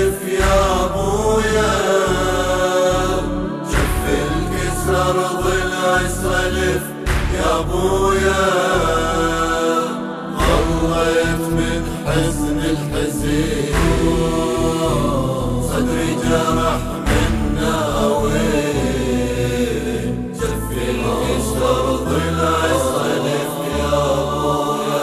كلف يا ابويا، شف الكسر ضلع سلف يا ابويا، ظليت من حزن الحزين صدري جرح من ناوين، شف الكسر ضلع سلف يا ابويا.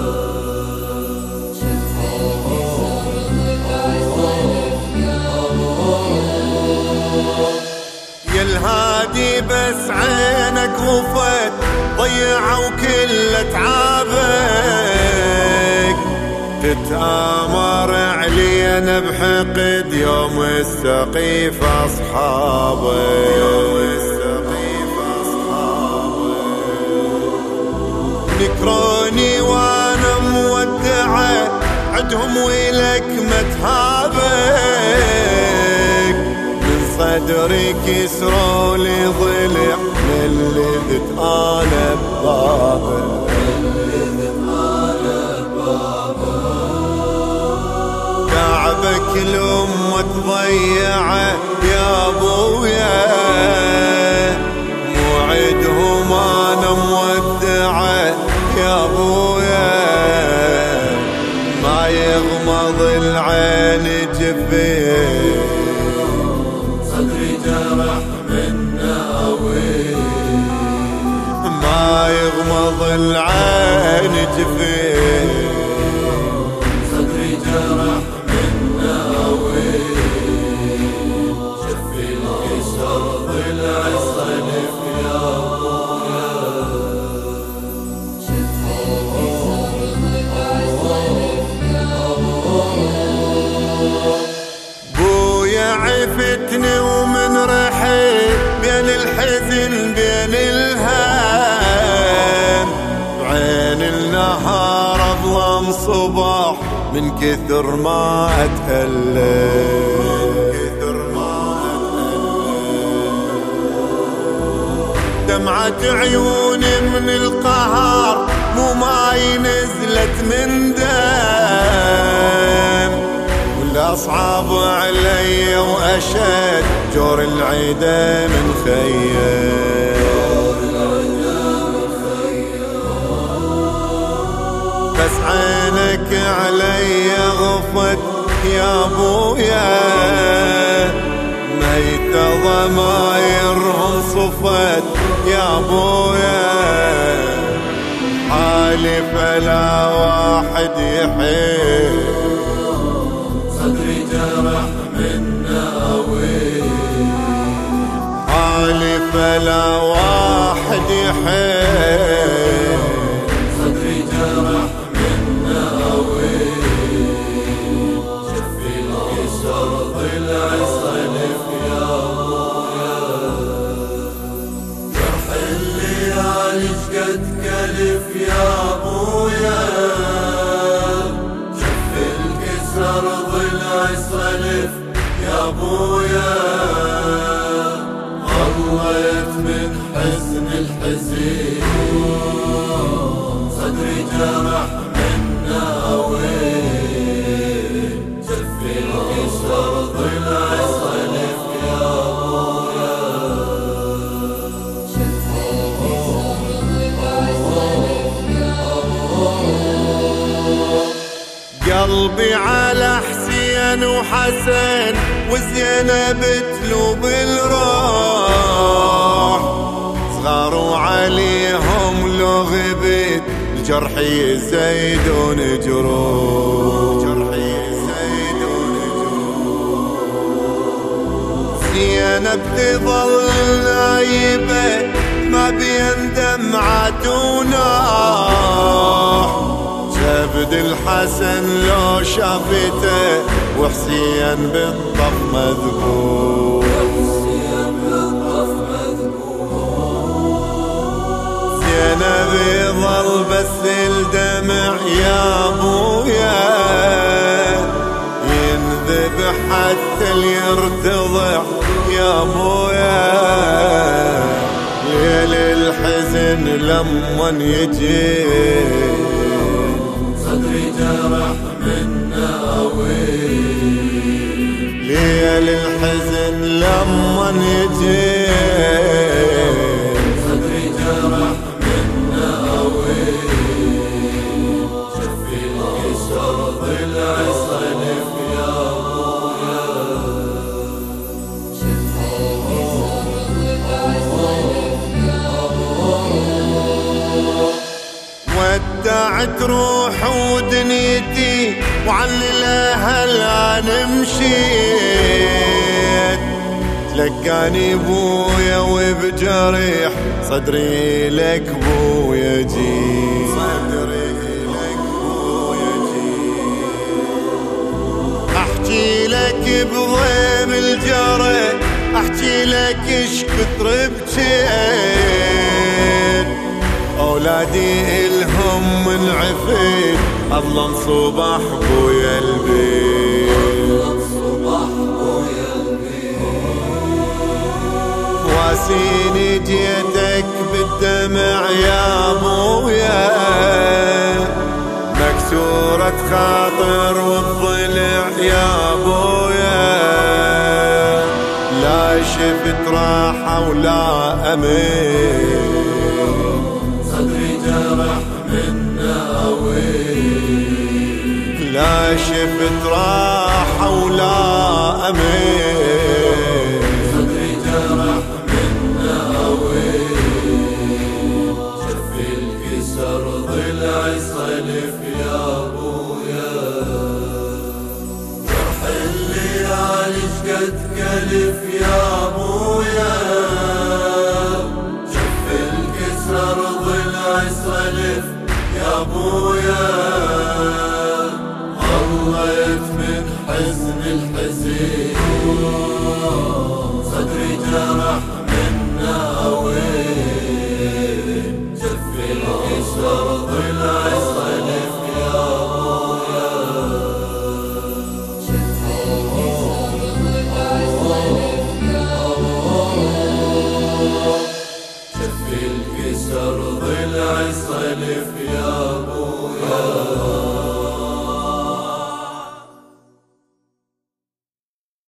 يا الهادي بس عينك غفت ضيعوا كل تعابك، تتآمر علينا بحقد يوم السقيف أصحابك، نكروني وانا مودعه عدهم ويلك متهابك، من صدري كسروا لي ضلع من اللي انا ببابك، تعبك الأمة تضيعه يا ابويا، موعدهم انا مودعه يا ابويا، ما يغمض العين جفين صدري جرح من ناوين، ما يغمض العين جفين صدري جرح من ناوين، شف الكسر ضلع الصلف يا ابويا. بويا عفتني ومن رحيل بين الحزن بين الهام، بعين النهار اظلم صباح من كثر ما اتألم، دمعة عيوني من القهر مو ماي نزلت من دم، والأصعب علي وأشد جور العدا من خيم، بس عينك علي غفت يا ابويا، ميت ضمايرهم صفت يا ابويا، حالي فلا واحد يحيل صدري جرح من ناوين، حالي فلا واحد يحيل صدري جرح من ناوين، شف الكسر ضلع الصلف يا ابويا، جرح الليالي شقد كلف يا ابويا، شف الكسر ضلع الصلف يا ابويا، ظليت من حزن الحزين صدري جرح من ناوين، شف الكسر ضلع الصلف يا ابويا. قلبي على حسين وحسن وزينب تلوب الروح، صغار وعليهم لو غبت الجرح يزيدون جروح، زينب تظل نايبة ما بين دمعة ونوح، شبد الحسن لو شافته وحسين بالطف مذبوح، زينب يظل بس الدمع يا ابويا، ينذب حتى اللي يرتضع يا ابويا، ليل الحزن لمن يجي صدري جرح من ناوين، للحزن لما يجي صدري جرح منه أويل شفي الكسر ضلع صلف يا أبويا ودعت روح ودنيتي وعن الاهل انا مشيت تلقاني بويا وبجريح صدري لك بويا جيت صدري لك بويا جيت احكي لك بضيم الجرح احكي لك ايش كثر بجيت اولادي الهم من عفيت اظلم صباح بويا البيت واسيني جيتك بالدمع يا ابويا مكسورة خاطر والضلع يا ابويا لا شفت راحة ولا امين صدري جرح منه أويل لا شفت راحة ولا أمين صدري جرح منه أويل شفي الكسر ضلع صلف يا أبويا جرح الليالي شقد كلف يا أبويا شفي الكسر ضلع صلف يا أبويا ظليت من حزن الحزين صدري جرح منه أويل شفي الكسر ضلع صلف يا أبويا شفي الكسر ضلع صلف يا